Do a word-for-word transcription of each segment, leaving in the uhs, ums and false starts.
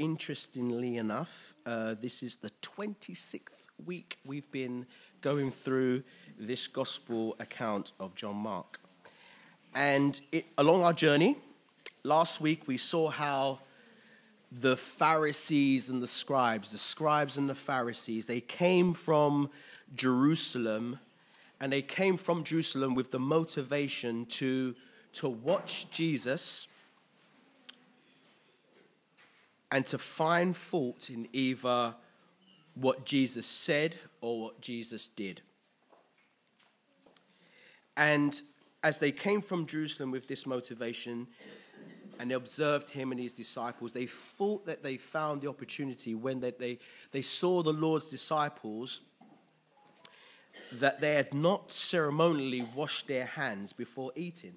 interestingly enough, uh, this is the twenty-sixth week we've been going through this gospel account of John Mark. And it, along our journey, last week we saw how the Pharisees and the scribes, the scribes and the Pharisees, they came from Jerusalem, and they came from Jerusalem with the motivation to, to watch Jesus and to find fault in either what Jesus said or what Jesus did. And as they came from Jerusalem with this motivation, and they observed him and his disciples, they thought that they found the opportunity when they, they, they saw the Lord's disciples, that they had not ceremonially washed their hands before eating.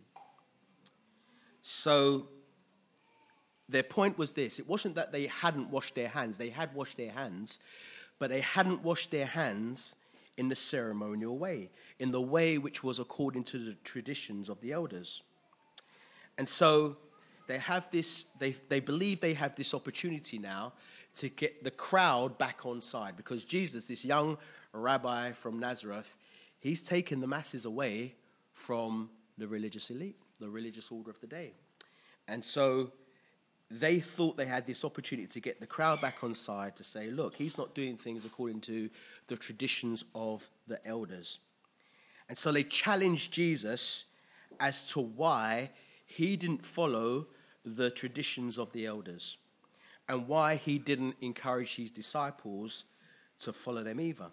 So their point was this: it wasn't that they hadn't washed their hands, they had washed their hands, but they hadn't washed their hands in the ceremonial way, in the way which was according to the traditions of the elders. And so they have this, they, they believe they have this opportunity now to get the crowd back on side, because Jesus, this young rabbi from Nazareth, he's taken the masses away from the religious elite, the religious order of the day. And so they thought they had this opportunity to get the crowd back on side, to say, look, he's not doing things according to the traditions of the elders. And so they challenged Jesus as to why he didn't follow the traditions of the elders and why he didn't encourage his disciples to follow them either.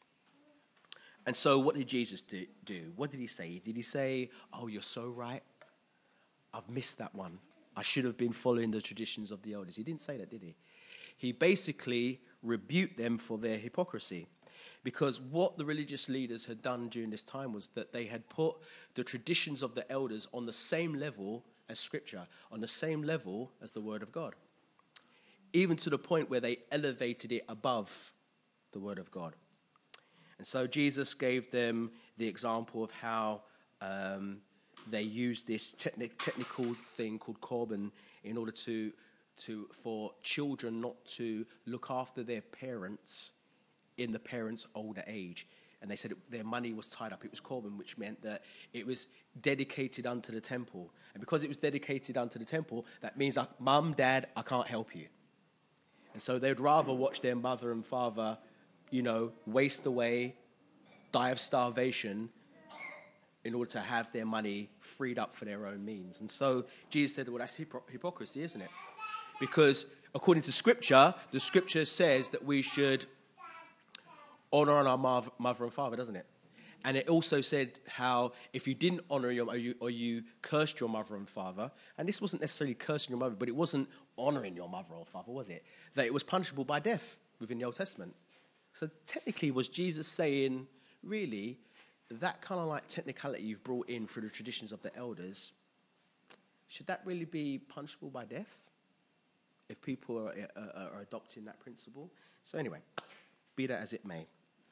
And so what did Jesus do? What did he say? Did he say, oh, you're so right, I've missed that one, I should have been following the traditions of the elders? He didn't say that, did he? He basically rebuked them for their hypocrisy, because what the religious leaders had done during this time was that they had put the traditions of the elders on the same level as Scripture, on the same level as the Word of God, even to the point where they elevated it above the Word of God. And so Jesus gave them the example of how um, they used this techni- technical thing called korban in order to, to for children not to look after their parents in the parents' older age. And they said it, their money was tied up. It was korban, which meant that it was dedicated unto the temple. And because it was dedicated unto the temple, that means, uh, Mum, Dad, I can't help you. And so they'd rather watch their mother and father, you know, waste away, die of starvation, in order to have their money freed up for their own means. And so Jesus said, well, that's hypocr- hypocrisy, isn't it? Because according to Scripture, the Scripture says that we should honor our mother and father, doesn't it? And it also said how if you didn't honor your, or you, or you cursed your mother and father, and this wasn't necessarily cursing your mother, but it wasn't honoring your mother or father, was it? That it was punishable by death within the Old Testament. So technically, was Jesus saying, really, that kind of like technicality you've brought in through the traditions of the elders, should that really be punishable by death if people are, are, are adopting that principle? So anyway, be that as it may.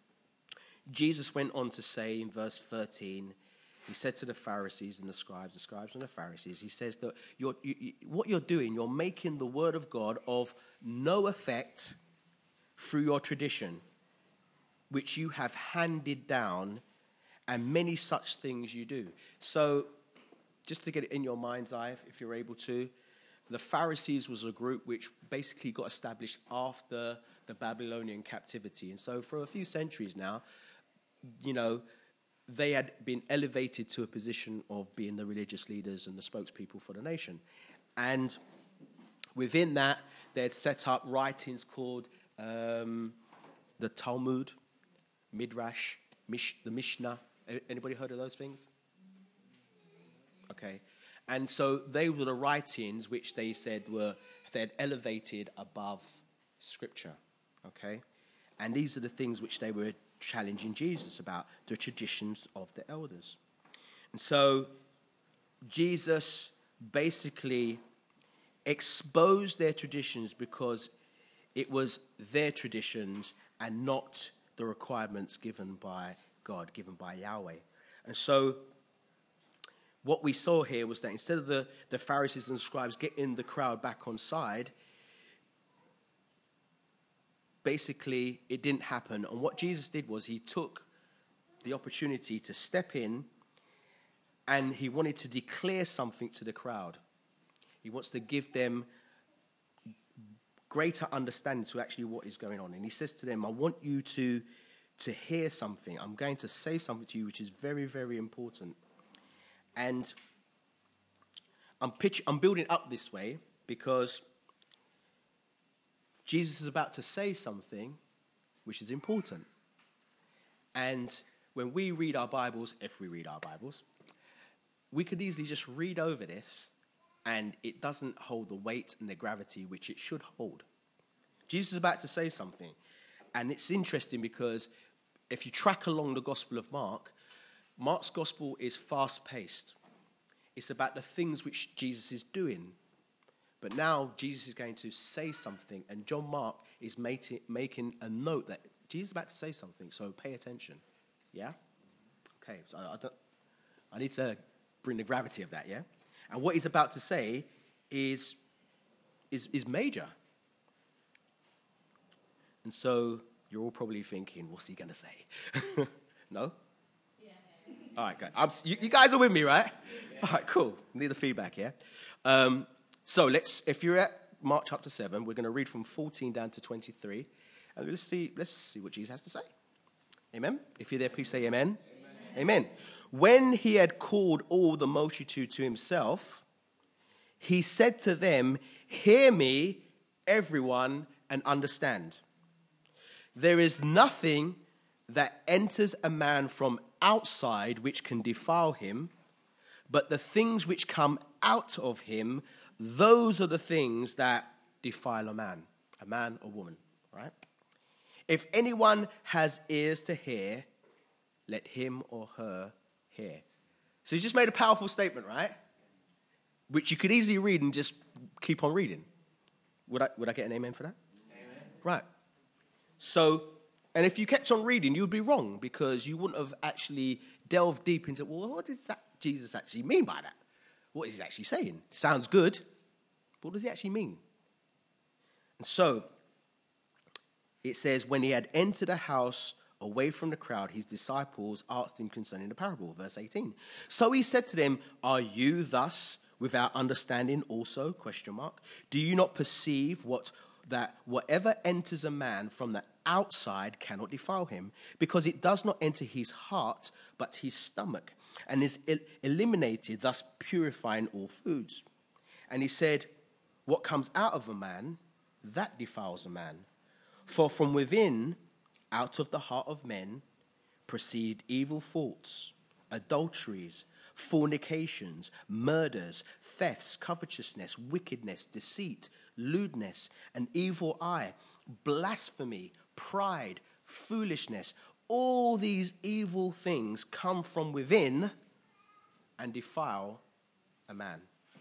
Jesus went on to say in verse thirteen, he said to the Pharisees and the scribes, the scribes and the Pharisees, he says that you're, you, you, what you're doing, you're making the word of God of no effect through your tradition, which you have handed down, and many such things you do. So just to get it in your mind's eye, if you're able to, the Pharisees was a group which basically got established after the Babylonian captivity. And so for a few centuries now, you know, they had been elevated to a position of being the religious leaders and the spokespeople for the nation. And within that, they had set up writings called um, the Talmud, Midrash, Mish, the Mishnah. Anybody heard of those things? Okay. And so they were the writings which they said were, they had elevated above Scripture. Okay. And these are the things which they were challenging Jesus about, the traditions of the elders. And so Jesus basically exposed their traditions because it was their traditions and not the requirements given by God, given by Yahweh. And so what we saw here was that instead of the, the Pharisees and scribes getting the crowd back on side, basically it didn't happen. And what Jesus did was he took the opportunity to step in, and he wanted to declare something to the crowd. He wants to give them greater understanding to actually what is going on. And he says to them, I want you to, to hear something. I'm going to say something to you which is very, very important. And I'm, pitch, I'm building up this way because Jesus is about to say something which is important. And when we read our Bibles, if we read our Bibles, we could easily just read over this and it doesn't hold the weight and the gravity which it should hold. Jesus is about to say something. And it's interesting because if you track along the Gospel of Mark, Mark's Gospel is fast-paced. It's about the things which Jesus is doing. But now Jesus is going to say something, and John Mark is making, making a note that Jesus is about to say something, so pay attention. Yeah? Okay, so I, I, don't, I need to bring the gravity of that, yeah? And what he's about to say is, is, is major. And so you're all probably thinking, what's he going to say? No? Yeah. All right, guys. I'm, you, you guys are with me, right? Yeah. All right, cool. Need the feedback, yeah? Um, so let's, if you're at Mark chapter seven, we're going to read from fourteen down to twenty-three. And let's see, let's see what Jesus has to say. Amen? If you're there, please say amen. Amen. Amen. When he had called all the multitude to himself, he said to them, hear me, everyone, and understand. There is nothing that enters a man from outside which can defile him, but the things which come out of him, those are the things that defile a man, a man or woman, right? If anyone has ears to hear, let him or her hear. So he just made a powerful statement, right? Which you could easily read and just keep on reading. Would I, would I get an amen for that? Amen. Right. So, and if you kept on reading, you would be wrong because you wouldn't have actually delved deep into, well, what does that Jesus actually mean by that? What is he actually saying? Sounds good, but what does he actually mean? And so, it says, when he had entered a house away from the crowd, his disciples asked him concerning the parable, verse eighteen. So he said to them, are you thus without understanding also, question mark? Do you not perceive what that whatever enters a man from the outside cannot defile him, because it does not enter his heart, but his stomach, and is el- eliminated, thus purifying all foods? And he said, what comes out of a man, that defiles a man. For from within, out of the heart of men, proceed evil thoughts, adulteries, fornications, murders, thefts, covetousness, wickedness, deceit, lewdness, an evil eye, blasphemy, pride, foolishness. All these evil things come from within and defile a man.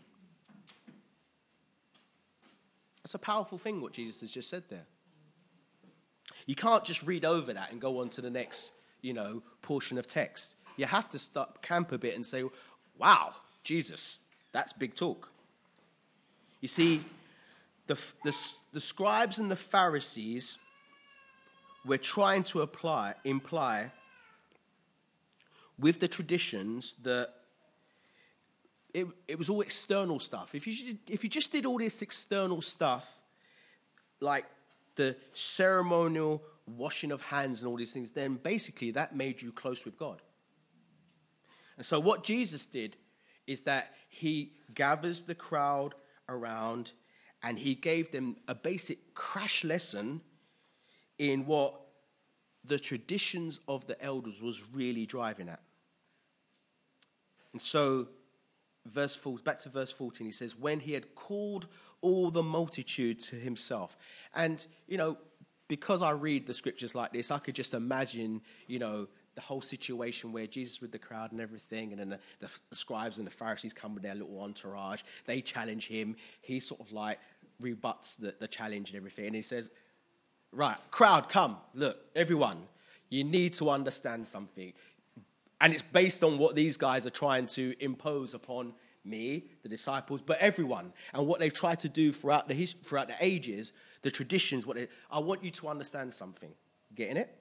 That's a powerful thing what Jesus has just said there. You can't just read over that and go on to the next, you know, portion of text. You have to stop camp a bit and say, wow, Jesus, that's big talk. You see, the, the, the scribes and the Pharisees were trying to apply, imply with the traditions that it, it was all external stuff. If you, if you just did all this external stuff, like the ceremonial washing of hands and all these things, then basically that made you close with God. And so what Jesus did is that he gathers the crowd around and he gave them a basic crash lesson in what the traditions of the elders was really driving at. And so verse four, back to verse fourteen, he says, when he had called all the multitude to himself. And, you know, because I read the scriptures like this, I could just imagine, you know, the whole situation where Jesus with the crowd and everything, and then the, the, the scribes and the Pharisees come with their little entourage. They challenge him. He sort of like rebuts the, the challenge and everything. And he says, right, crowd, come. Look, everyone, you need to understand something. And it's based on what these guys are trying to impose upon me, the disciples, but everyone. And what they've tried to do throughout the, throughout the ages, the traditions, what they, I want you to understand something. Getting it?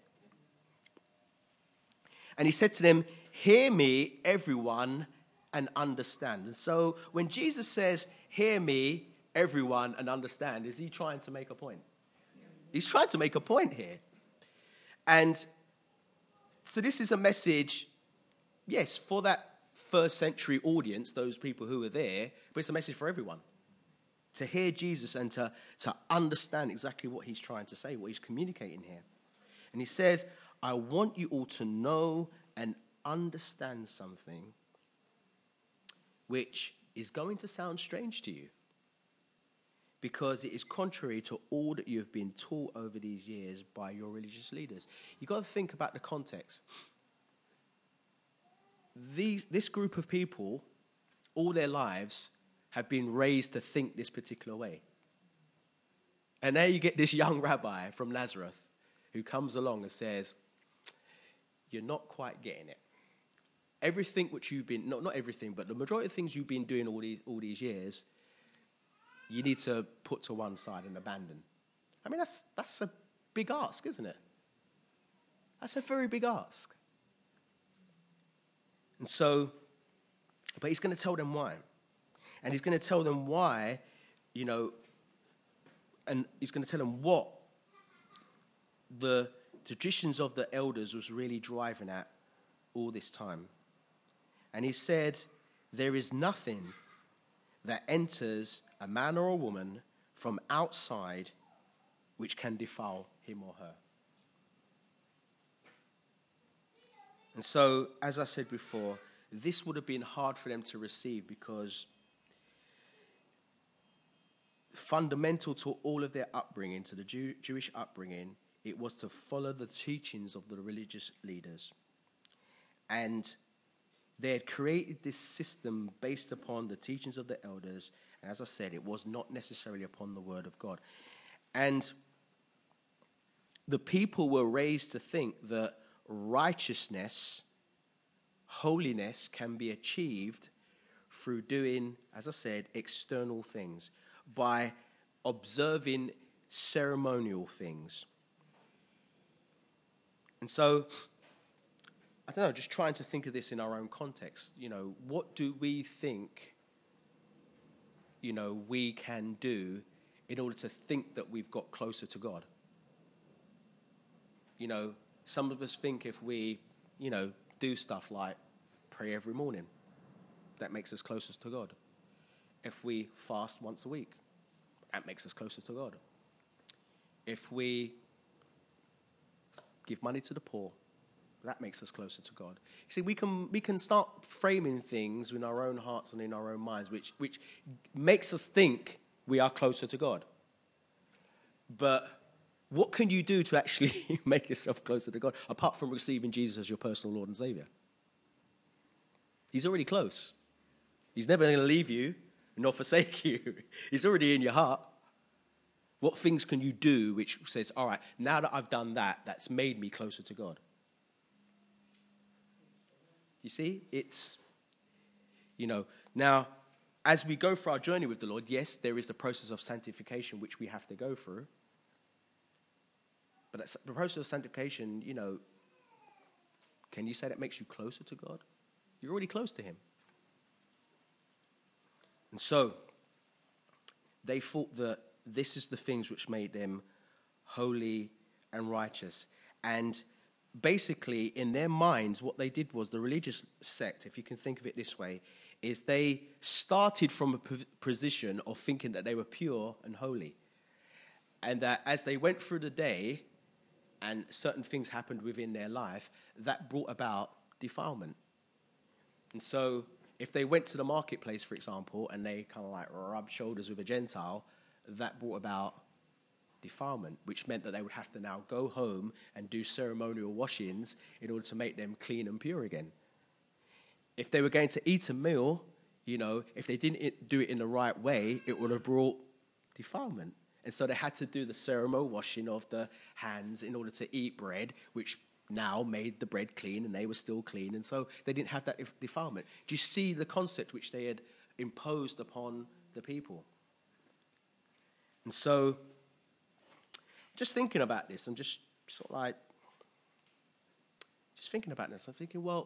And he said to them, hear me, everyone, and understand. And so when Jesus says, hear me, everyone, and understand, is he trying to make a point? He's trying to make a point here. And so this is a message, yes, for that first century audience, those people who were there, but it's a message for everyone. To hear Jesus and to, to understand exactly what he's trying to say, what he's communicating here. And he says, I want you all to know and understand something which is going to sound strange to you, because it is contrary to all that you have been taught over these years by your religious leaders. You've got to think about the context. These, this group of people, all their lives, have been raised to think this particular way. And there you get this young rabbi from Nazareth who comes along and says, you're not quite getting it. Everything which you've been, not, not everything, but the majority of things you've been doing all these, all these years, you need to put to one side and abandon. I mean, that's that's a big ask, isn't it? That's a very big ask. And so, but he's going to tell them why. And he's going to tell them why, you know, and he's going to tell them what the traditions of the elders was really driving at all this time. And he said, there is nothing that enters a man or a woman from outside which can defile him or her. And so, as I said before, this would have been hard for them to receive, because fundamental to all of their upbringing, to the Jew, Jewish upbringing, it was to follow the teachings of the religious leaders. And they had created this system based upon the teachings of the elders. And as I said, it was not necessarily upon the word of God. And the people were raised to think that righteousness, holiness can be achieved through doing, as I said, external things, by observing ceremonial things. And so, I don't know, just trying to think of this in our own context. You know, what do we think, you know, we can do in order to think that we've got closer to God? You know, some of us think if we, you know, do stuff like pray every morning, that makes us closer to God. If we fast once a week, that makes us closer to God. If we give money to the poor, that makes us closer to God. You see, we can we can start framing things in our own hearts and in our own minds, which which makes us think we are closer to God. But what can you do to actually make yourself closer to God, apart from receiving Jesus as your personal Lord and Savior? He's already close. He's never going to leave you nor forsake you. He's already in your heart. What things can you do which says, all right, now that I've done that, that's made me closer to God? You see, it's, you know, now, as we go through our journey with the Lord, yes, there is the process of sanctification which we have to go through. But the process of sanctification, you know, can you say that makes you closer to God? You're already close to him. And so, they thought that this is the things which made them holy and righteous. And basically, in their minds, what they did was, the religious sect, if you can think of it this way, is they started from a position of thinking that they were pure and holy. And that as they went through the day and certain things happened within their life, that brought about defilement. And so if they went to the marketplace, for example, and they kind of like rubbed shoulders with a Gentile, that brought about defilement, which meant that they would have to now go home and do ceremonial washings in order to make them clean and pure again. If they were going to eat a meal, you know, if they didn't do it in the right way, it would have brought defilement. And so they had to do the ceremonial washing of the hands in order to eat bread, which now made the bread clean, and they were still clean. And so they didn't have that defilement. Do you see the concept which they had imposed upon the people? And so just thinking about this, I'm just sort of like, just thinking about this. I'm thinking, well,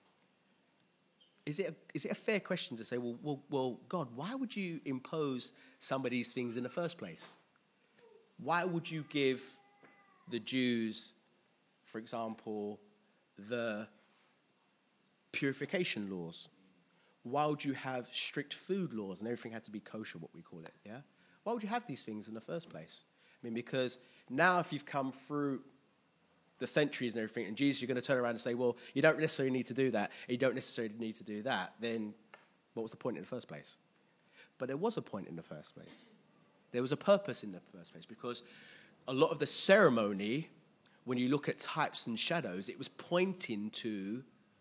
is it a, is it a fair question to say, well, well, well, God, why would you impose some of these things in the first place? Why would you give the Jews, for example, the purification laws? Why would you have strict food laws and everything had to be kosher, what we call it, yeah? Why would you have these things in the first place? I mean, because now if you've come through the centuries and everything, and Jesus, you're going to turn around and say, well, you don't necessarily need to do that, and you don't necessarily need to do that, then what was the point in the first place? But there was a point in the first place. There was a purpose in the first place, because a lot of the ceremony, when you look at types and shadows, it was pointing to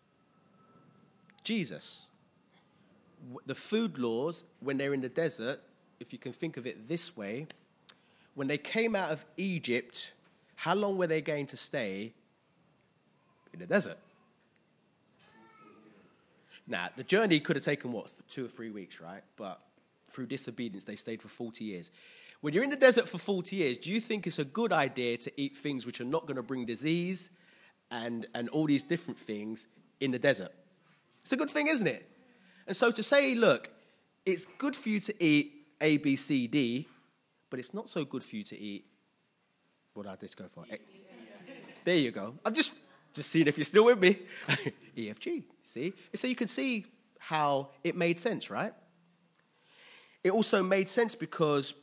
Jesus. The food laws, when they're in the desert, if you can think of it this way, when they came out of Egypt, how long were they going to stay in the desert? Now, the journey could have taken, what, two or three weeks, right? But through disobedience, they stayed for forty years. When you're in the desert for forty years, do you think it's a good idea to eat things which are not going to bring disease and, and all these different things in the desert? It's a good thing, isn't it? And so to say, look, it's good for you to eat A, B, C, D, but it's not so good for you to eat, what did I just go for? A- there you go. I'm just, just seeing if you're still with me. E, F, G, see? So you can see how it made sense, right? It also made sense because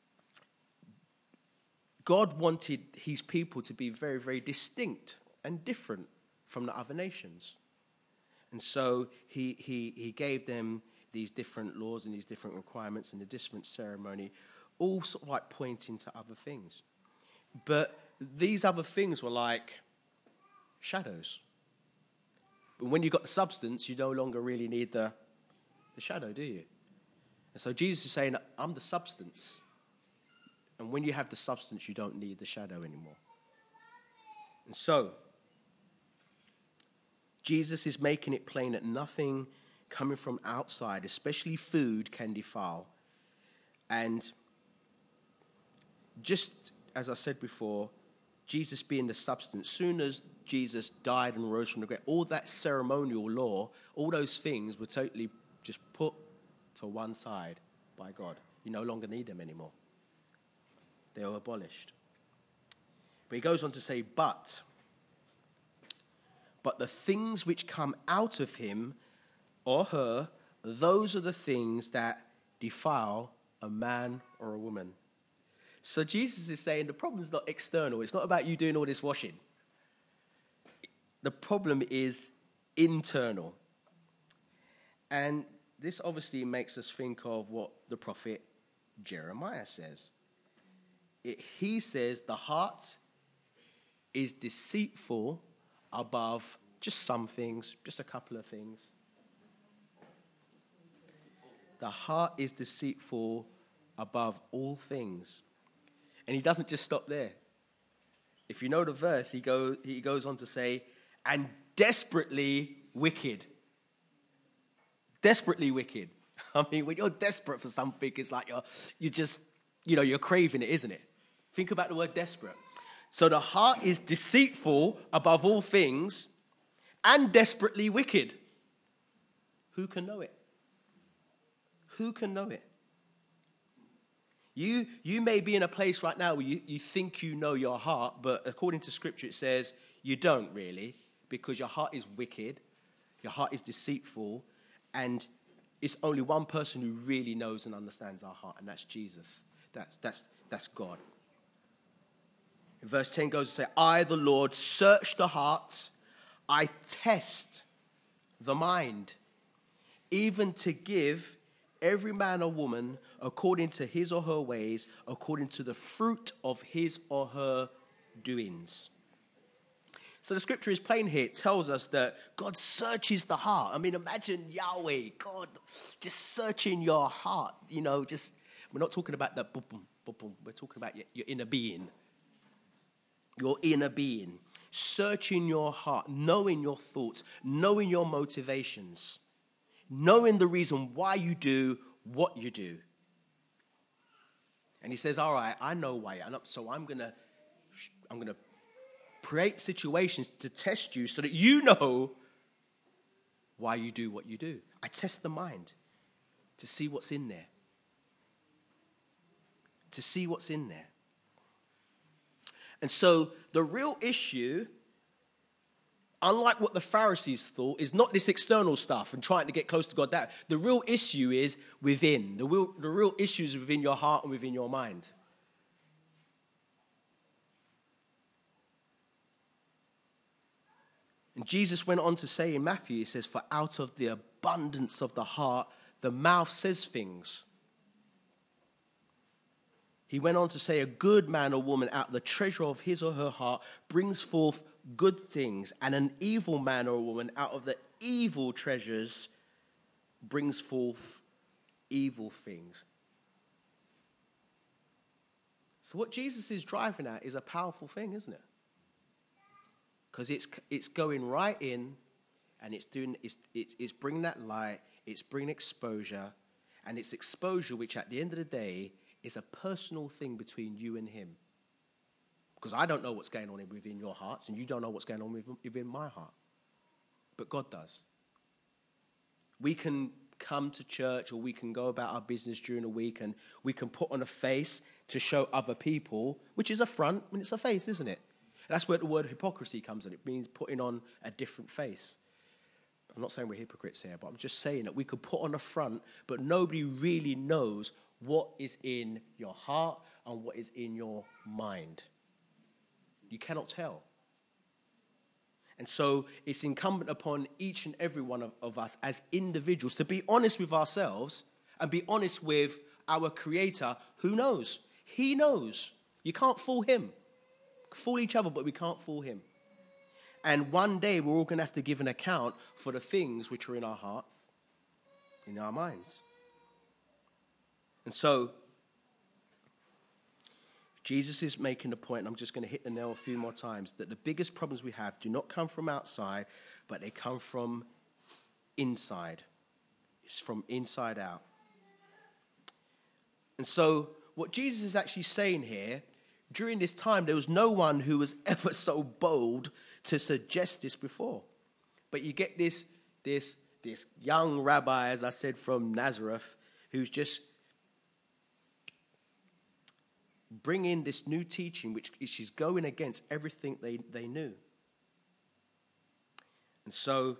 God wanted his people to be very, very distinct and different from the other nations. And so he, he, he gave them these different laws and these different requirements and the different ceremony, all sort of like pointing to other things. But these other things were like shadows. But when you've got the substance, you no longer really need the, the shadow, do you? And so Jesus is saying, I'm the substance. And when you have the substance, you don't need the shadow anymore. And so Jesus is making it plain that nothing coming from outside, especially food, can defile. And just as I said before, Jesus being the substance, soon as Jesus died and rose from the grave, all that ceremonial law, all those things were totally just put to one side by God. You no longer need them anymore. They are abolished. But he goes on to say, but... But the things which come out of him or her, those are the things that defile a man or a woman. So Jesus is saying the problem is not external. It's not about you doing all this washing. The problem is internal. And this obviously makes us think of what the prophet Jeremiah says. It, he says the heart is deceitful above just some things, just a couple of things. The heart is deceitful above all things. And he doesn't just stop there. If you know the verse, he, go, he goes on to say, and desperately wicked. Desperately wicked. I mean, when you're desperate for something, it's like you're, you just, you know, you're craving it, isn't it? Think about the word desperate. So the heart is deceitful above all things and desperately wicked. Who can know it? Who can know it? You, you may be in a place right now where you, you think you know your heart, but according to Scripture it says you don't really, because your heart is wicked, your heart is deceitful, and it's only one person who really knows and understands our heart, and that's Jesus. That's, that's, that's God. And verse ten goes to say, I, the Lord, search the hearts, I test the mind, even to give every man or woman according to his or her ways, according to the fruit of his or her doings. So the scripture is plain here. It tells us that God searches the heart. I mean, imagine Yahweh, God, just searching your heart. You know, just, we're not talking about that boom, boom, boom, boom. We're talking about your, your inner being. Your inner being. Searching your heart, knowing your thoughts, knowing your motivations, knowing the reason why you do what you do. And he says, all right, I know why. So I'm going to I'm going to create situations to test you so that you know why you do what you do. I test the mind to see what's in there. To see what's in there. And so the real issue, unlike what the Pharisees thought, is not this external stuff and trying to get close to God. That the real issue is within. The real, the real issue is within your heart and within your mind. And Jesus went on to say in Matthew, he says, for out of the abundance of the heart, the mouth says things. He went on to say, a good man or woman out of the treasure of his or her heart brings forth good things, and an evil man or woman out of the evil treasures brings forth evil things. So what Jesus is driving at is a powerful thing, isn't it? Because it's it's going right in, and it's doing it's, it's it's bringing that light, it's bringing exposure, and it's exposure which at the end of the day is a personal thing between you and him. Because I don't know what's going on within your hearts, and you don't know what's going on within my heart. But God does. We can come to church, or we can go about our business during the week, and we can put on a face to show other people, which is a front when it's a face, isn't it? And that's where the word hypocrisy comes in. It means putting on a different face. I'm not saying we're hypocrites here, but I'm just saying that we could put on a front, but nobody really knows what is in your heart and what is in your mind. You cannot tell. And so it's incumbent upon each and every one of, of us as individuals to be honest with ourselves and be honest with our Creator who knows. He knows. You can't fool him. Fool each other, but we can't fool him. And one day we're all going to have to give an account for the things which are in our hearts, in our minds. And so, Jesus is making the point, and I'm just going to hit the nail a few more times, that the biggest problems we have do not come from outside, but they come from inside. It's from inside out. And so, what Jesus is actually saying here, during this time, there was no one who was ever so bold to suggest this before. But you get this, this, this young rabbi, as I said, from Nazareth, who's just bringing this new teaching, which is going against everything they, they knew. And so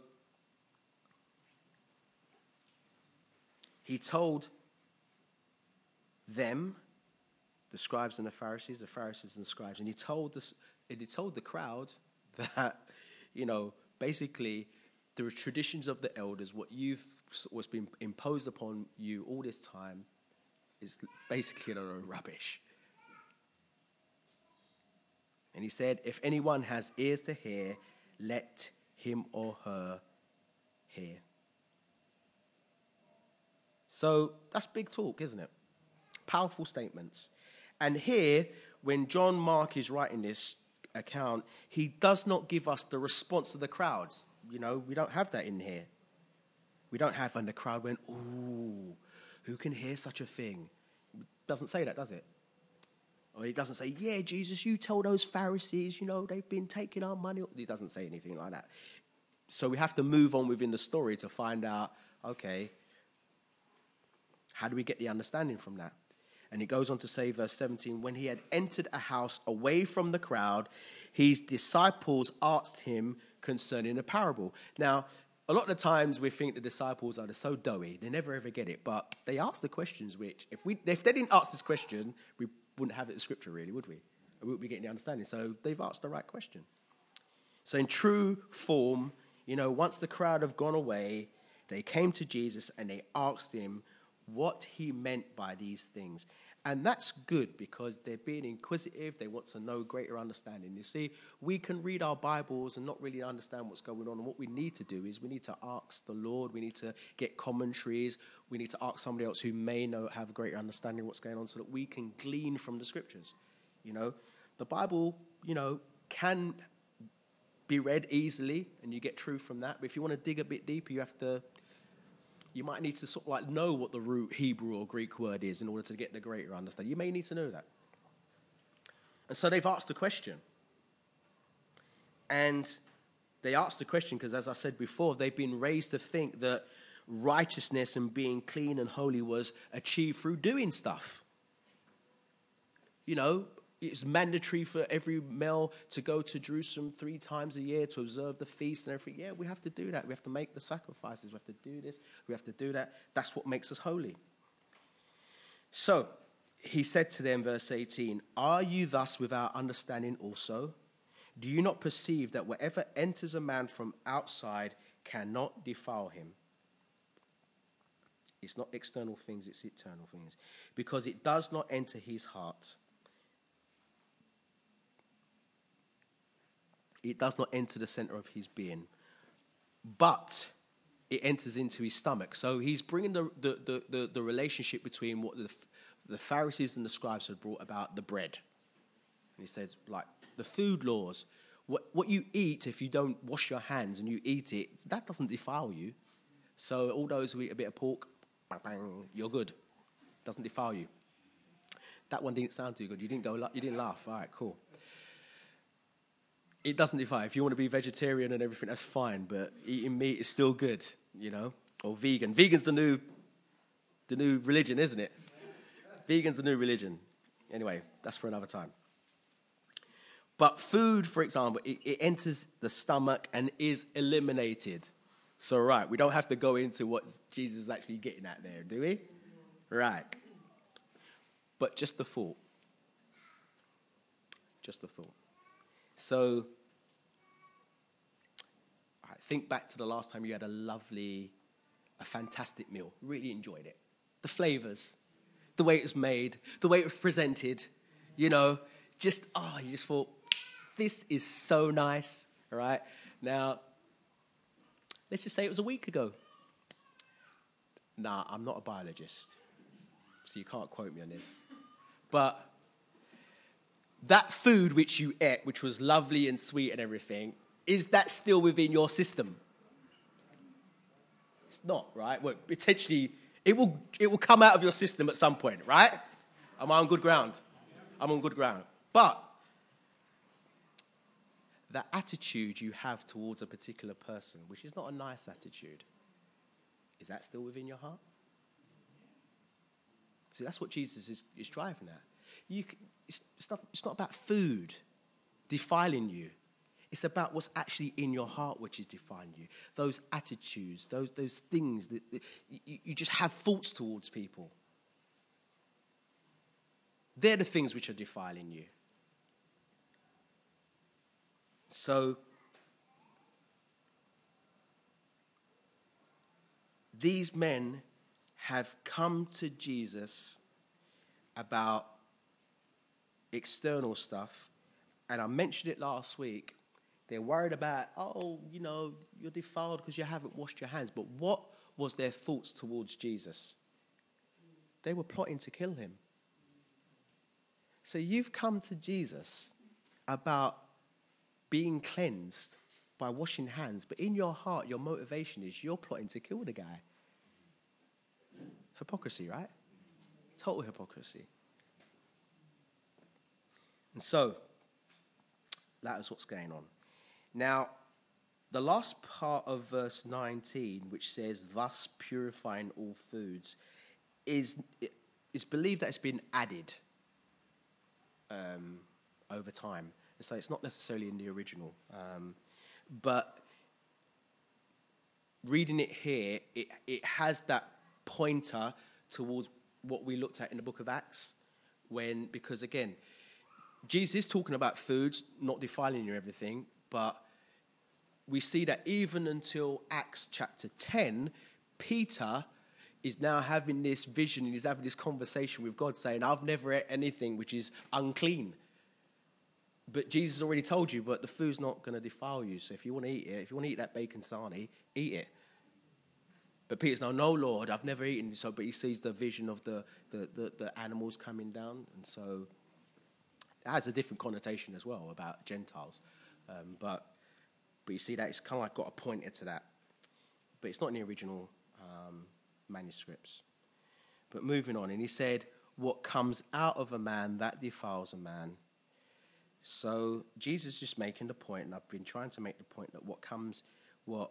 he told them, the scribes and the Pharisees, the Pharisees and the scribes, and he told the, and he told the crowd that, you know, basically the traditions of the elders, what you've what's been imposed upon you all this time, is basically a lot of rubbish. And he said, if anyone has ears to hear, let him or her hear. So that's big talk, isn't it? Powerful statements. And here, when John Mark is writing this account, he does not give us the response of the crowds. You know, we don't have that in here. We don't have, and the crowd went, ooh, who can hear such a thing? It doesn't say that, does it? Or he doesn't say, yeah, Jesus, you tell those Pharisees, you know, they've been taking our money. He doesn't say anything like that. So we have to move on within the story to find out, okay, how do we get the understanding from that? And he goes on to say, verse seventeen, when he had entered a house away from the crowd, his disciples asked him concerning a parable. Now, a lot of the times we think the disciples are so doughy, they never ever get it. But they ask the questions which, if we if they didn't ask this question, we wouldn't have it in Scripture really, would we? We wouldn't be getting the understanding. So they've asked the right question. So in true form, you know, once the crowd have gone away, they came to Jesus and they asked him what he meant by these things. And that's good because they're being inquisitive. They want to know greater understanding. You see, we can read our Bibles and not really understand what's going on. And what we need to do is we need to ask the Lord. We need to get commentaries. We need to ask somebody else who may know, have a greater understanding of what's going on so that we can glean from the Scriptures. You know, the Bible, you know, can be read easily and you get truth from that. But if you want to dig a bit deeper, you have to... You might need to sort of like know what the root Hebrew or Greek word is in order to get the greater understanding. You may need to know that. And so they've asked a question. And they asked the question because, as I said before, they've been raised to think that righteousness and being clean and holy was achieved through doing stuff. You know, it's mandatory for every male to go to Jerusalem three times a year to observe the feast and everything. Yeah, we have to do that. We have to make the sacrifices. We have to do this. We have to do that. That's what makes us holy. So he said to them, verse eighteen, are you thus without understanding also? Do you not perceive that whatever enters a man from outside cannot defile him? It's not external things, it's eternal things. Because it does not enter his heart. It does not enter the center of his being. But it enters into his stomach. So he's bringing the, the, the, the, the relationship between what the, the Pharisees and the scribes had brought about the bread. And he says, like, the food laws, what, what you eat if you don't wash your hands and you eat it, that doesn't defile you. So all those who eat a bit of pork, bang, bang, you're good. Doesn't defile you. That one didn't sound too good. You didn't go. You didn't laugh. All right, cool. It doesn't defile. If you want to be vegetarian and everything, that's fine. But eating meat is still good, you know. Or vegan. Vegan's the new, the new religion, isn't it? Vegan's the new religion. Anyway, that's for another time. But food, for example, it, it enters the stomach and is eliminated. So, right, we don't have to go into what Jesus is actually getting at there, do we? Right. But just the thought. Just the thought. So, right, think back to the last time you had a lovely, a fantastic meal. Really enjoyed it. The flavors, the way it was made, the way it was presented, you know, just, oh, you just thought, this is so nice, all right? Now, let's just say it was a week ago. Nah, I'm not a biologist, so you can't quote me on this. But that food which you ate, which was lovely and sweet and everything, is that still within your system? It's not, right? Well, potentially, it will, it will come out of your system at some point, right? Am I on good ground? I'm on good ground. But the attitude you have towards a particular person, which is not a nice attitude, is that still within your heart? See, that's what Jesus is, is driving at. You, it's, it's, not, it's not about food defiling you. It's about what's actually in your heart which is defiling you. Those attitudes, those, those things that, that you, you just have thoughts towards people. They're the things which are defiling you. So, these men have come to Jesus about external stuff, and I mentioned it last week. They're worried about, oh, you know, you're defiled because you haven't washed your hands. But what was their thoughts towards Jesus? They were plotting to kill him. So you've come to Jesus about being cleansed by washing hands, but in your heart, your motivation is you're plotting to kill the guy. Hypocrisy, right? Total hypocrisy. And so, that is what's going on. Now, the last part of verse nineteen, which says, thus purifying all foods, is, is believed that it's been added um, over time. And so it's not necessarily in the original. Um, but reading it here, it, it has that pointer towards what we looked at in the book of Acts. When, because again, Jesus is talking about foods, not defiling you everything, but we see that even until Acts chapter ten, Peter is now having this vision and he's having this conversation with God saying, I've never ate anything which is unclean. But Jesus already told you, but the food's not going to defile you. So if you want to eat it, if you want to eat that bacon sarnie, eat it. But Peter's now, no, Lord, I've never eaten. So, but he sees the vision of the, the, the, the animals coming down. And so it has a different connotation as well about Gentiles. Um, but but you see that it's kind of like got a pointer to that. But it's not in the original um, manuscripts. But moving on, and he said, what comes out of a man, that defiles a man. So Jesus is just making the point, and I've been trying to make the point that what comes, what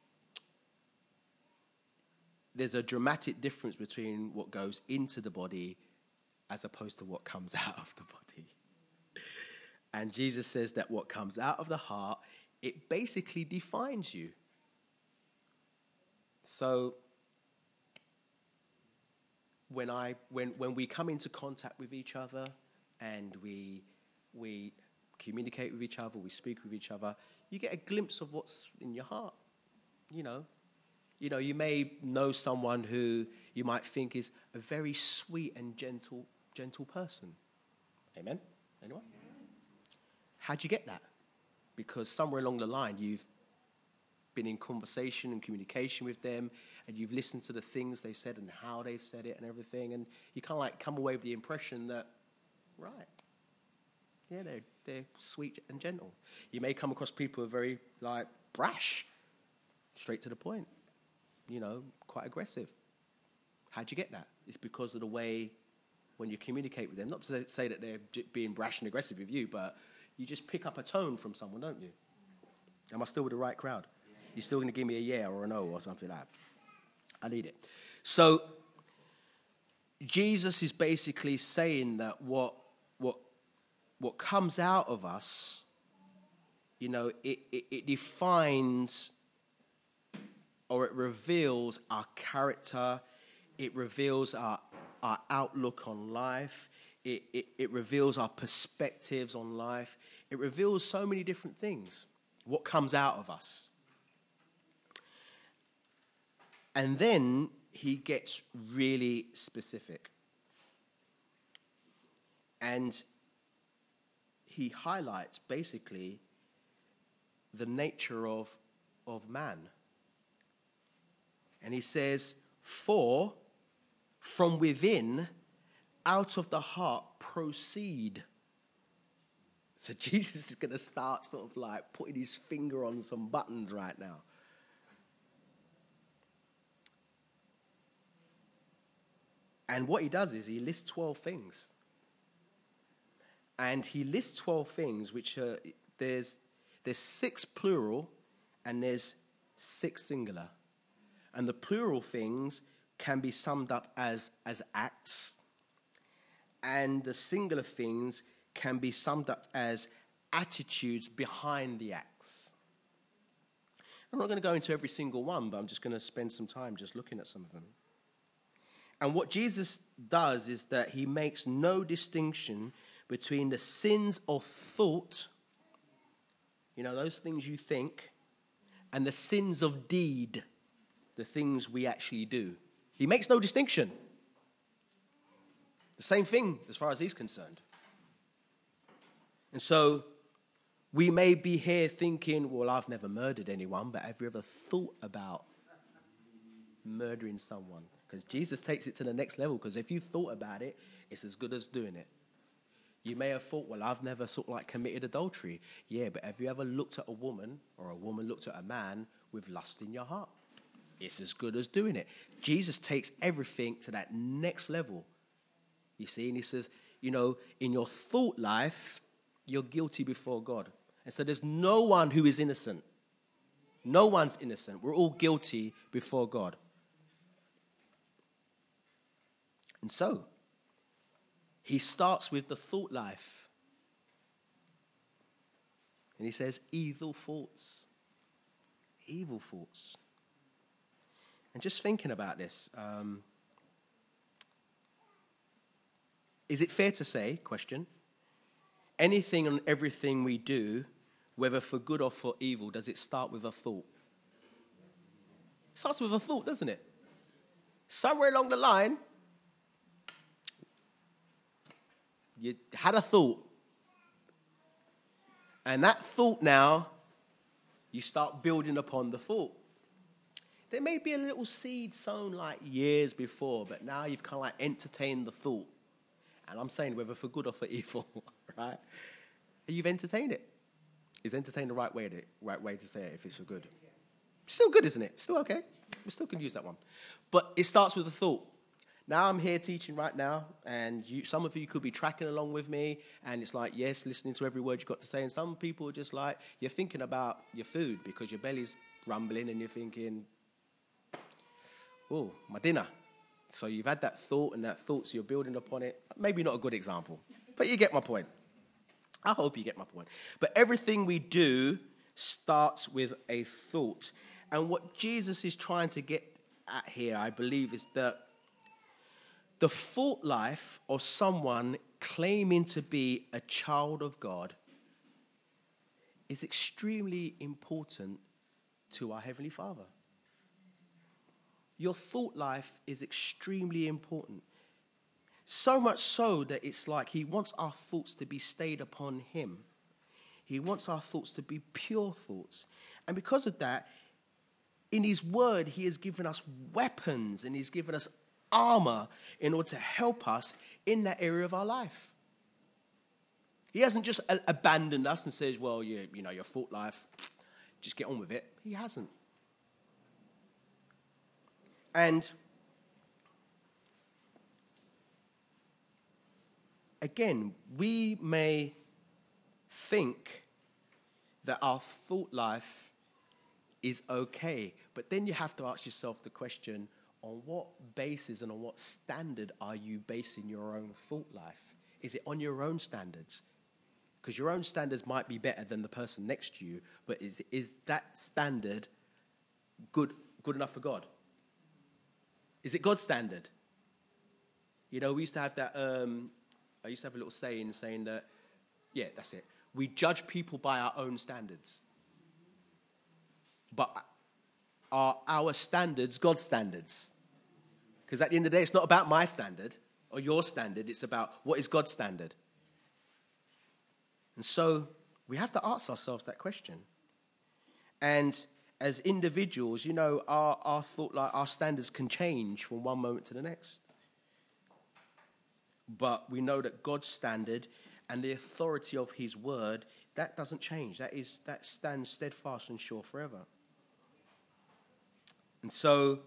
there's a dramatic difference between what goes into the body as opposed to what comes out of the body. And Jesus says that what comes out of the heart, it basically defines you. So when I when when we come into contact with each other and we we communicate with each other, we speak with each other, you get a glimpse of what's in your heart. You know, you know, you may know someone who you might think is a very sweet and gentle, gentle person. Amen? Anyone? How'd you get that? Because somewhere along the line, you've been in conversation and communication with them, and you've listened to the things they've said and how they've said it and everything, and you kind of like come away with the impression that, right, yeah, they're, they're sweet and gentle. You may come across people who are very, like, brash, straight to the point, you know, quite aggressive. How'd you get that? It's because of the way when you communicate with them, not to say that they're being brash and aggressive with you, but you just pick up a tone from someone, don't you? Am I still with the right crowd? You're still going to give me a yeah or a no or something like that. I need it. So Jesus is basically saying that what what what comes out of us, you know, it, it, it defines or it reveals our character. It reveals our our outlook on life. It, it, it reveals our perspectives on life. It reveals so many different things. What comes out of us. And then he gets really specific. And he highlights basically the nature of, of man. And he says, for from within, out of the heart, proceed. So Jesus is going to start sort of like putting his finger on some buttons right now. And what he does is he lists twelve things. And he lists twelve things, which are, there's, there's six plural and there's six singular. And the plural things can be summed up as, as acts. And the singular things can be summed up as attitudes behind the acts. I'm not going to go into every single one, but I'm just going to spend some time just looking at some of them. And what Jesus does is that he makes no distinction between the sins of thought, you know, those things you think, and the sins of deed, the things we actually do. He makes no distinction. The same thing as far as he's concerned. And so we may be here thinking, well, I've never murdered anyone, but have you ever thought about murdering someone? Because Jesus takes it to the next level, because if you thought about it, it's as good as doing it. You may have thought, well, I've never sort of like committed adultery. Yeah, but have you ever looked at a woman or a woman looked at a man with lust in your heart? It's as good as doing it. Jesus takes everything to that next level. You see, and he says, you know, in your thought life, you're guilty before God. And so there's no one who is innocent. No one's innocent. We're all guilty before God. And so, he starts with the thought life. And he says, evil thoughts. Evil thoughts. And just thinking about this, um, is it fair to say, question, anything and everything we do, whether for good or for evil, does it start with a thought? It starts with a thought, doesn't it? Somewhere along the line, you had a thought. And that thought now, you start building upon the thought. There may be a little seed sown like years before, but now you've kind of like entertained the thought. And I'm saying whether for good or for evil, right? You've entertained it. Is entertain the right way to, right way to say it if it's for good? Still good, isn't it? Still okay. We still can use that one. But it starts with a thought. Now I'm here teaching right now, and you, some of you could be tracking along with me, and it's like, yes, listening to every word you've got to say, and some people are just like, you're thinking about your food because your belly's rumbling, and you're thinking, oh, my dinner. So you've had that thought, and that thought, so you're building upon it. Maybe not a good example, but you get my point. I hope you get my point. But everything we do starts with a thought. And what Jesus is trying to get at here, I believe, is that the thought life of someone claiming to be a child of God is extremely important to our Heavenly Father. Your thought life is extremely important. So much so that it's like he wants our thoughts to be stayed upon him. He wants our thoughts to be pure thoughts. And because of that, in his word, he has given us weapons and he's given us armor in order to help us in that area of our life. He hasn't just a- abandoned us and says, well, you, you know, your thought life, just get on with it. He hasn't. And again, we may think that our thought life is okay, but then you have to ask yourself the question, on what basis and on what standard are you basing your own thought life? Is it on your own standards? Because your own standards might be better than the person next to you, but is is that standard good good enough for God? Is it God's standard? You know, we used to have that, um, I used to have a little saying saying that, yeah, that's it. We judge people by our own standards. But are our standards God's standards? Because at the end of the day, it's not about my standard or your standard. It's about what is God's standard. And so we have to ask ourselves that question. And as individuals, you know, our, our thought, like our standards can change from one moment to the next. But we know that God's standard and the authority of his word, that doesn't change. That is that stands steadfast and sure forever. And so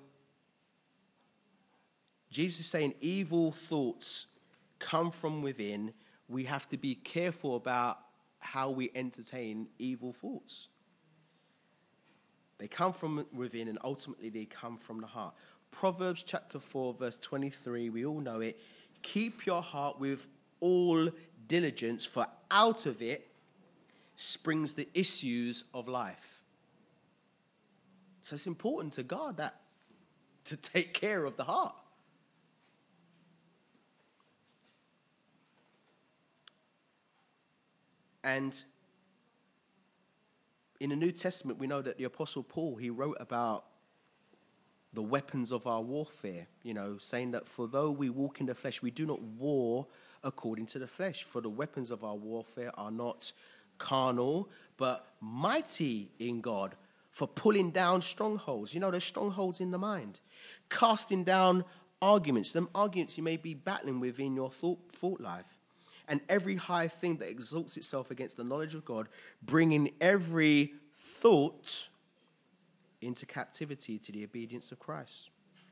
Jesus is saying evil thoughts come from within. We have to be careful about how we entertain evil thoughts. They come from within, and ultimately they come from the heart. Proverbs chapter four, verse twenty-three, we all know it. Keep your heart with all diligence, for out of it springs the issues of life. So it's important to God that to take care of the heart. And in the New Testament, we know that the Apostle Paul, he wrote about the weapons of our warfare, you know, saying that for though we walk in the flesh, we do not war according to the flesh. For the weapons of our warfare are not carnal, but mighty in God for pulling down strongholds. You know, there's strongholds in the mind. Casting down arguments, them arguments you may be battling with in your thought, thought life. And every high thing that exalts itself against the knowledge of God, bringing every thought into captivity to the obedience of Christ.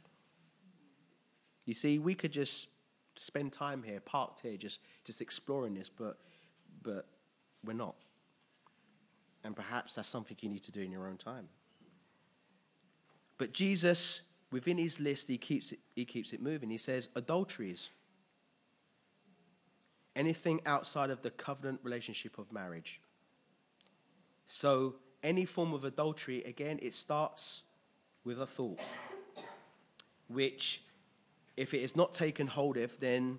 You see, we could just spend time here, parked here, just, just exploring this, but but we're not. And perhaps that's something you need to do in your own time. But Jesus, within his list, he keeps it, he keeps it moving. He says, adulteries. Anything outside of the covenant relationship of marriage. So any form of adultery, again, it starts with a thought, which, if it is not taken hold of, then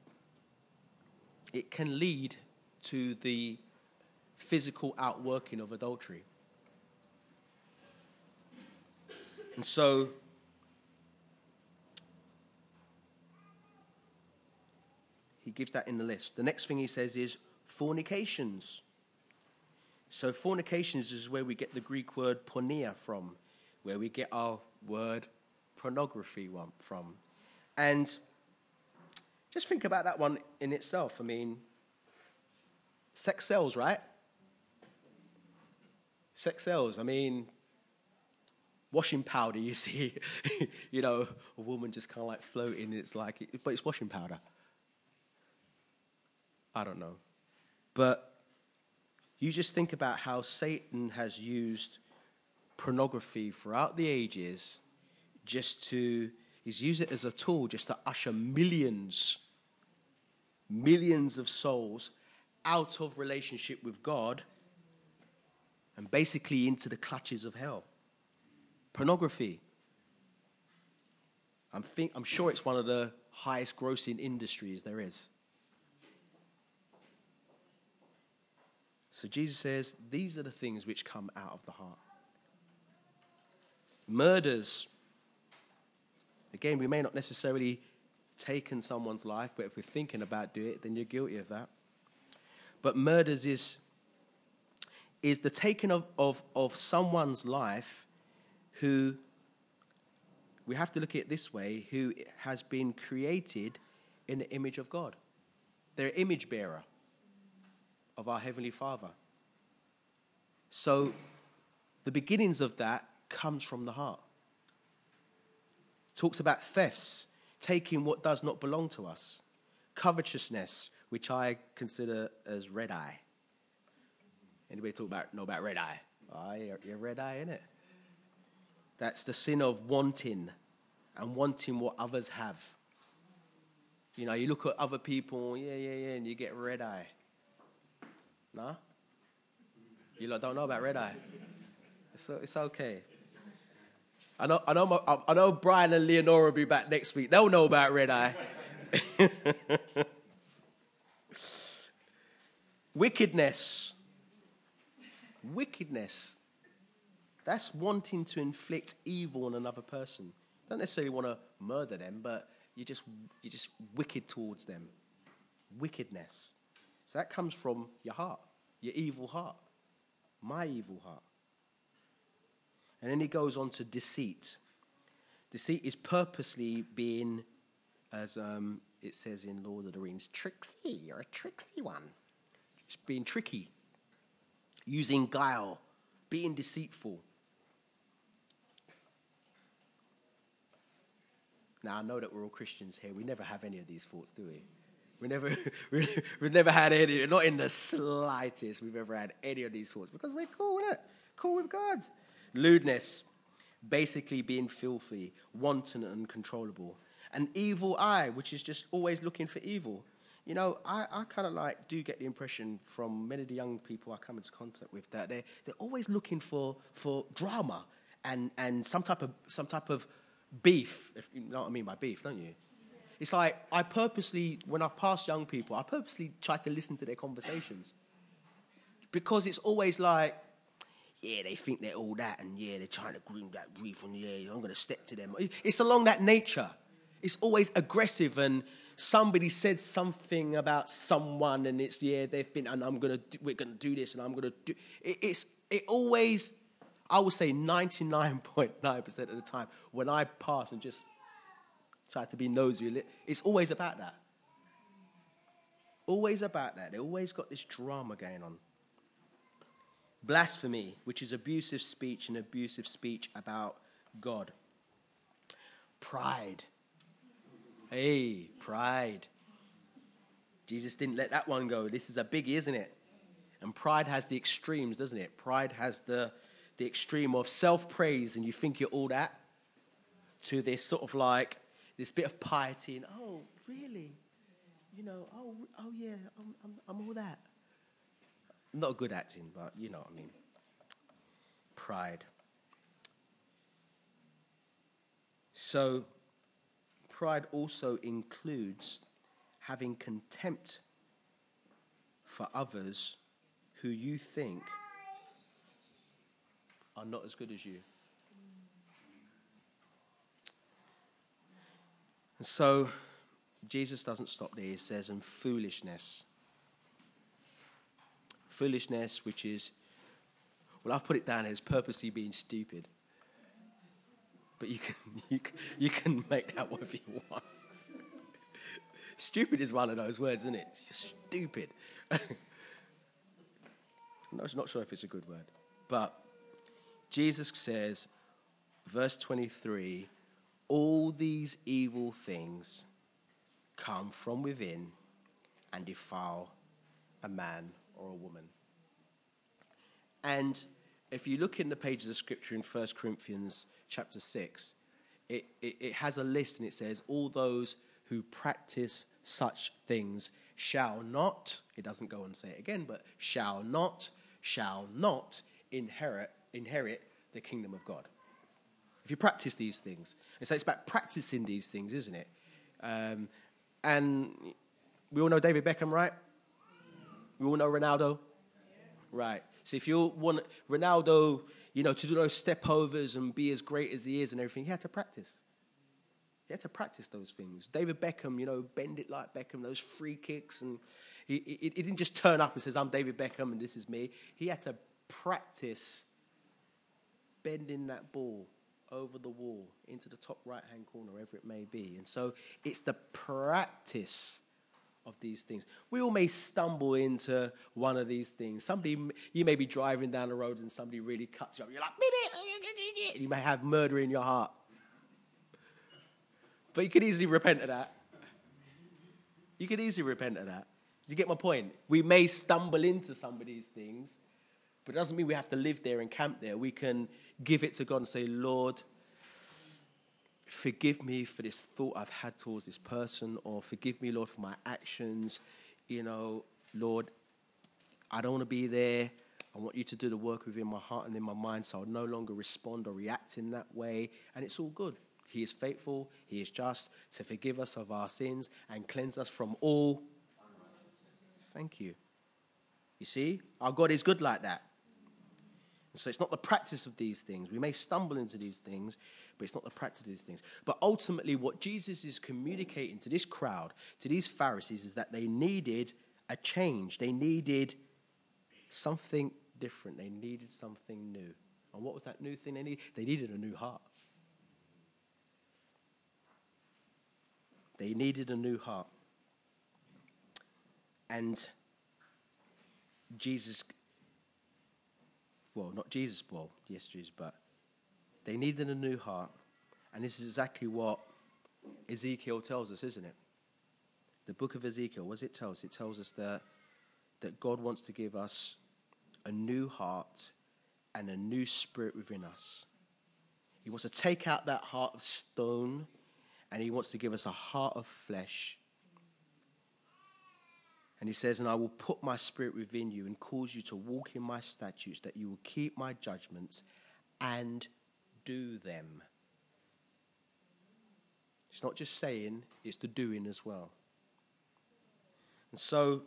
it can lead to the physical outworking of adultery. And so he gives that in the list. The next thing he says is fornications. So fornications is where we get the Greek word porneia from, where we get our word pornography from. And just think about that one in itself. I mean, sex sells, right? Sex sells. I mean, washing powder, you see, you know, a woman just kind of like floating. It's like, but it's washing powder. I don't know. But you just think about how Satan has used pornography throughout the ages just to, he's used it as a tool just to usher millions, millions of souls out of relationship with God and basically into the clutches of hell. Pornography. I'm think I'm sure it's one of the highest grossing industries there is. So Jesus says, these are the things which come out of the heart. Murders. Again, we may not necessarily taken someone's life, but if we're thinking about doing it, then you're guilty of that. But murders is, is the taking of, of, of someone's life who, we have to look at it this way, who has been created in the image of God. They're an image bearer of our Heavenly Father. So the beginnings of that comes from the heart. Talks about thefts, taking what does not belong to us. Covetousness, which I consider as red eye. Anybody talk about know about red eye? Oh, you're, you're red eye, innit? That's the sin of wanting and wanting what others have. You know, you look at other people, yeah, yeah, yeah, and you get red eye. Nah? You lot don't know about red eye. It's, it's okay. I know, I know, my, I know Brian and Leonora will be back next week. They'll know about red eye. Wickedness. Wickedness. That's wanting to inflict evil on another person. Don't necessarily want to murder them, but you just you're just wicked towards them. Wickedness. So that comes from your heart, your evil heart, my evil heart. And then he goes on to deceit. Deceit is purposely being, as um, it says in Lord of the Rings, tricksy. You're a tricksy one. It's being tricky, using guile, being deceitful. Now, I know that we're all Christians here. We never have any of these thoughts, do we? We never, we've never had any, not in the slightest, we've ever had any of these thoughts because we're cool with it, cool with God. Lewdness, basically being filthy, wanton and uncontrollable. An evil eye, which is just always looking for evil. You know, I, I kind of like do get the impression from many of the young people I come into contact with that they're, they're always looking for, for drama and, and some type of some type of beef, if you know what I mean by beef, don't you? It's like I purposely, when I pass young people, I purposely try to listen to their conversations. Because it's always like, yeah, they think they're all that, and yeah, they're trying to groom that grief, and yeah, I'm going to step to them. It's along that nature. It's always aggressive, and somebody said something about someone, and it's, yeah, they've been, and I'm going to, we're going to do this, and I'm going to do, it, it's, it always, I would say ninety-nine point nine percent of the time, when I pass and just try to be nosy, it's always about that. Always about that. They always got this drama going on. Blasphemy, which is abusive speech and abusive speech about God. Pride. Hey, pride. Jesus didn't let that one go. This is a biggie, isn't it? And pride has the extremes, doesn't it? Pride has the, the extreme of self-praise and you think you're all that, to this sort of like, this bit of piety and, oh, really? You know, oh, oh yeah, I'm, I'm, I'm all that. Not good acting, but you know what I mean. Pride. So, pride also includes having contempt for others who you think are not as good as you. And so, Jesus doesn't stop there. He says, and foolishness. Foolishness, which is, well, I've put it down as purposely being stupid. But you can you can, you can make that whatever you want. Stupid is one of those words, isn't it? You're stupid. I'm not sure if it's a good word. But Jesus says, verse twenty-three, all these evil things come from within and defile a man or a woman. And if you look in the pages of Scripture in First Corinthians chapter six, it, it, it has a list and it says, all those who practice such things shall not, it doesn't go and say it again, but shall not, shall not inherit, inherit the kingdom of God. If you practice these things. And so it's about practicing these things, isn't it? Um, and we all know David Beckham, right? We all know Ronaldo? Right. So if you want Ronaldo, you know, to do those step overs and be as great as he is and everything, he had to practice. He had to practice those things. David Beckham, you know, bend it like Beckham, those free kicks. And he, he, he didn't just turn up and says, I'm David Beckham and this is me. He had to practice bending that ball over the wall into the top right-hand corner, wherever it may be. And so it's the practice of these things. We all may stumble into one of these things. Somebody, you may be driving down the road and somebody really cuts you up. You're like, beep, beep. You may have murder in your heart. But you could easily repent of that. You could easily repent of that. Do you get my point? We may stumble into some of these things, but it doesn't mean we have to live there and camp there. We can give it to God and say, Lord, forgive me for this thought I've had towards this person, or forgive me, Lord, for my actions. You know, Lord, I don't want to be there. I want you to do the work within my heart and in my mind, so I'll no longer respond or react in that way. And it's all good. He is faithful. He is just to forgive us of our sins and cleanse us from all. Thank you. You see, our God is good like that. So it's not the practice of these things. We may stumble into these things, but it's not the practice of these things. But ultimately, what Jesus is communicating to this crowd, to these Pharisees, is that they needed a change. They needed something different. They needed something new. And what was that new thing they needed? They needed a new heart. They needed a new heart. And Jesus... Well, not Jesus, well, yes, Jesus, but they needed a new heart. And this is exactly what Ezekiel tells us, isn't it? The book of Ezekiel, what does it tell us? It tells us that, that God wants to give us a new heart and a new spirit within us. He wants to take out that heart of stone, and he wants to give us a heart of flesh. And he says, and I will put my spirit within you and cause you to walk in my statutes, that you will keep my judgments and do them. It's not just saying, it's the doing as well. And so,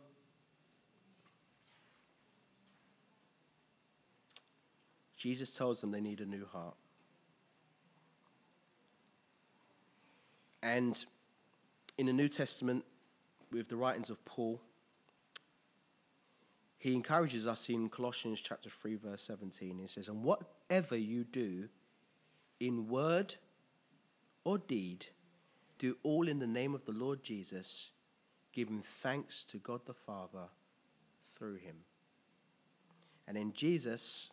Jesus tells them they need a new heart. And in the New Testament, with the writings of Paul, he encourages us in Colossians chapter three, verse seventeen. He says, and whatever you do in word or deed, do all in the name of the Lord Jesus, giving thanks to God the Father through him. And in Jesus,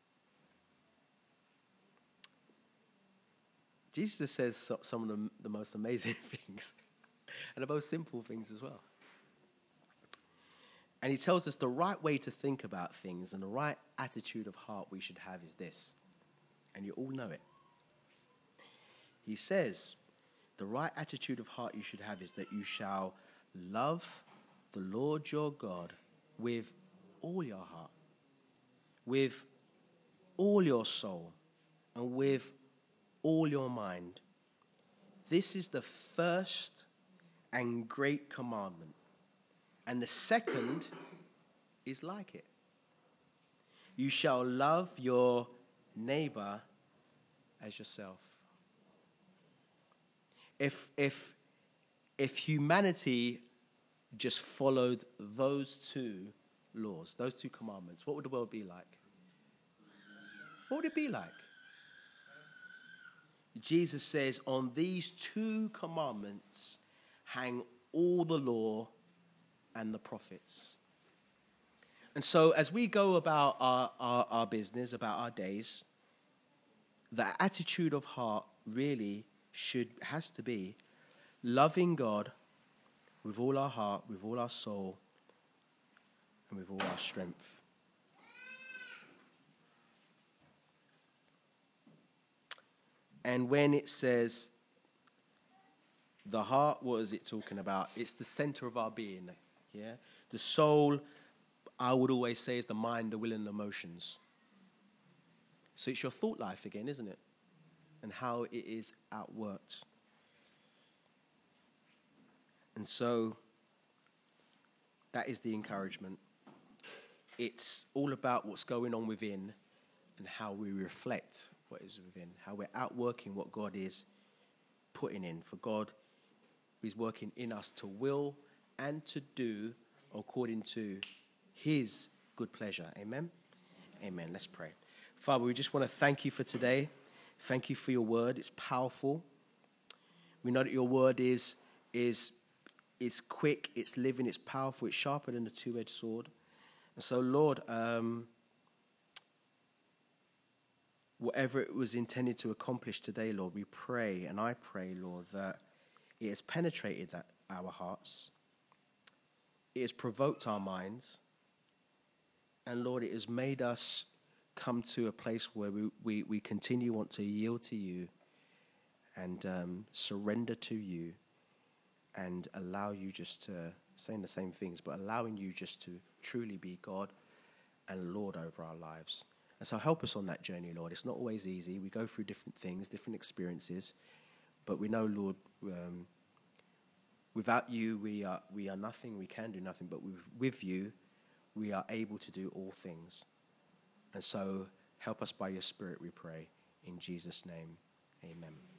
Jesus says some of the, the most amazing things and the most simple things as well. And he tells us the right way to think about things and the right attitude of heart we should have is this. And you all know it. He says, the right attitude of heart you should have is that you shall love the Lord your God with all your heart, with all your soul, and with all your mind. This is the first and great commandment. And the second is like it. You shall love your neighbor as yourself. If, if, if humanity just followed those two laws, those two commandments, what would the world be like? What would it be like? Jesus says, on these two commandments hang all the law and the prophets. And so as we go about our, our, our business, about our days, the attitude of heart really should, has to be loving God with all our heart, with all our soul, and with all our strength. And when it says the heart, what is it talking about? It's the center of our being. Yeah, the soul, I would always say, is the mind, the will, and the emotions. So it's your thought life again, isn't it? And how it is outworked. And so that is the encouragement. It's all about what's going on within and how we reflect what is within, how we're outworking what God is putting in. For God is working in us to will and to do according to his good pleasure. Amen? Amen. Let's pray. Father, we just want to thank you for today. Thank you for your word. It's powerful. We know that your word is, is, is quick, it's living, it's powerful, it's sharper than a two-edged sword. And so, Lord, um, whatever it was intended to accomplish today, Lord, we pray, and I pray, Lord, that it has penetrated that, our hearts. It has provoked our minds. And, Lord, it has made us come to a place where we, we, we continue want to yield to you and um, surrender to you and allow you just to, saying the same things, but allowing you just to truly be God and Lord over our lives. And so help us on that journey, Lord. It's not always easy. We go through different things, different experiences, but we know, Lord, um, without you, we are we are nothing. We can do nothing, but with, with you, we are able to do all things. And so help us by your Spirit, we pray. In Jesus' name, amen.